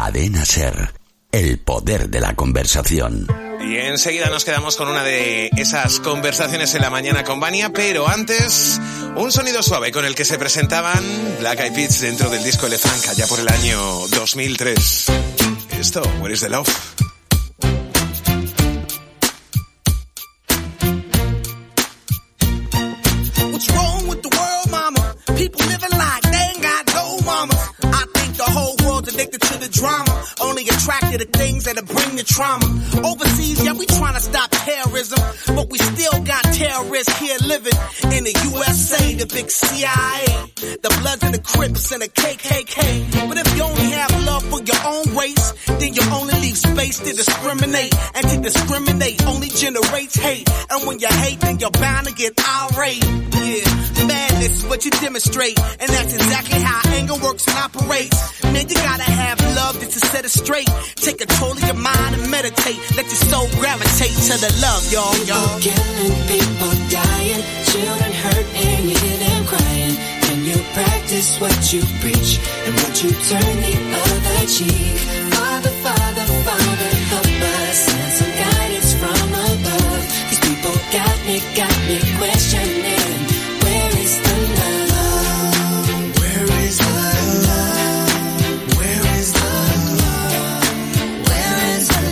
Cadena SER, el poder de la conversación. Y enseguida nos quedamos con una de esas conversaciones en la mañana con Vania, pero antes, un sonido suave con el que se presentaban Black Eyed Peas dentro del disco Elephant, allá por el año 2003. Esto, Where is the Love? What's wrong with the world, mama? People living like they ain't got no mama. I think the whole world's addicted to the drama, only attracted to things that'll bring the trauma. Overseas, yeah, we trying to stop terrorism, but we still got terrorists here living in the USA, the big CIA, the Bloods and the Crips and the KKK. But if you only have love for your own race, then you only leave space to discriminate, and to discriminate only generates hate. And when you hate, then you're bound to get irate. Yeah, madness is what you demonstrate, and that's exactly how anger works and operates. Man, you gotta have love just to set it straight. Take control of your mind and meditate. Let your soul gravitate to the love, y'all. People killing, people dying, children hurt and you hear them crying. Can you practice what you preach, and would you turn the other cheek? Father, Father, Father, help us, send some guidance from above. These people got me questioning, where is the love? Where is the love? Where is the love? Where is the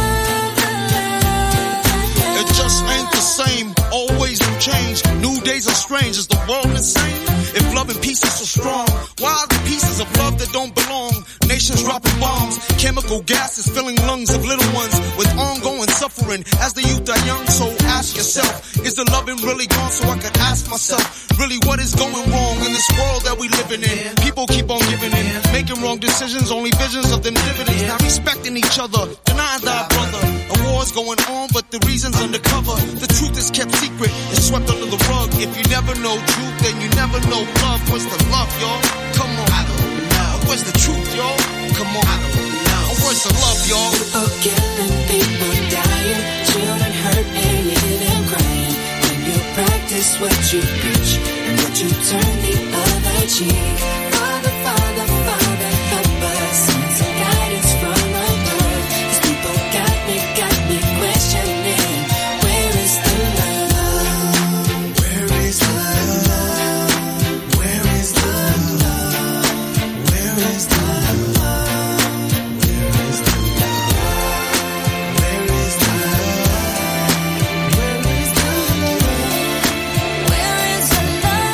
love? It just ain't the same, always new change. New days are strange, is the world insane? If love and peace is so strong, why are the pieces of love that don't belong? Nations dropping bombs, chemical gases filling lungs of little ones with ongoing suffering as the youth are young. So ask yourself, is the loving really gone? So I could ask myself, really what is going wrong in this world that we living in? People keep on giving in, making wrong decisions, only visions of them dividends. Not respecting each other, denying thy brother. A war's going on, but the reason's undercover. The truth is kept secret and swept under the rug. If you never know truth, then you never know love. Where's the love, y'all? Come on. I don't know. Where's the truth, y'all? Come on. I don't know. Where's the love, y'all? People killing, people dying, children hurt and you hear them crying. When you practice what you preach, and would you turn the other cheek? Father, Father, Father, help us, send some guidance from above. These people got me questioning, where is the love? Where is the love? Where is the love? Where is the love? Where is the love? Where is the love? Where is the love? Where is the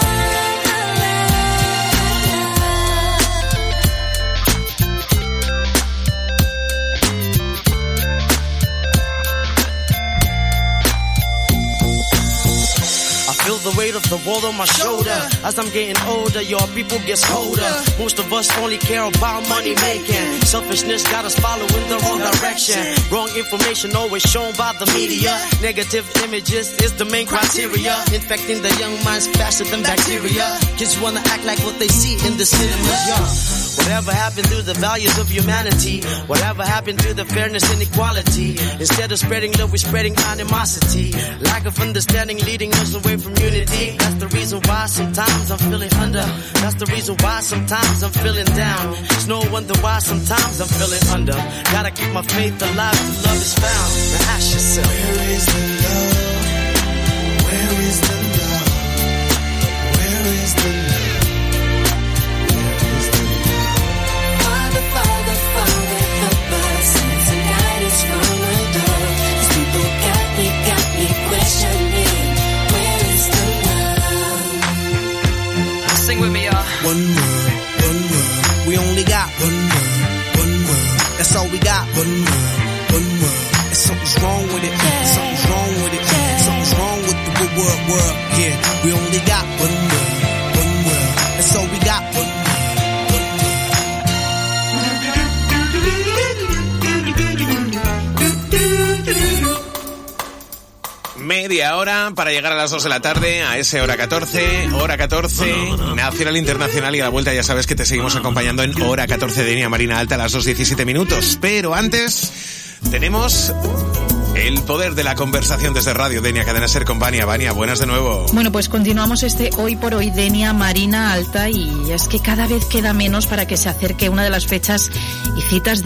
I feel the weight of the world on my shoulder. As I'm getting older, your people gets colder. Most of us only care about money making. Selfishness got us following the wrong direction. Wrong information always shown by the media. Negative images is the main criteria. Infecting the young minds faster than bacteria. Kids wanna act like what they see in the cinemas, yeah. Whatever happened to the values of humanity? Whatever happened to the fairness and equality? Instead of spreading love, we're spreading animosity. Lack of understanding leading us away from unity. That's the reason why sometimes I'm feeling under. That's the reason why sometimes I'm feeling down. It's no wonder why sometimes I'm feeling under. Gotta keep my faith alive till love is found. Now ask yourself, Where is the love? Where is the love? Where is the love? Father, Father, Father, help us, send some guidance from above. These people got me questioning, where is the love? sing with me, y'all. One world, we only got one world, that's all we got. One world, and something's wrong with it, something's wrong with it, something's wrong with the world, yeah. We only got one world, that's all we got. One world. Media hora para llegar a las 2 de la tarde, a ese hora 14, nacional, internacional, y a la vuelta ya sabes que te seguimos acompañando en hora 14 de Denia Marina Alta a las 2:17 minutos. Pero antes tenemos el poder de la conversación desde Radio Denia, Cadena SER con Vania. Vania, buenas de nuevo. Bueno, pues continuamos este Hoy por Hoy Denia Marina Alta, y es que cada vez queda menos para que se acerque una de las fechas y citas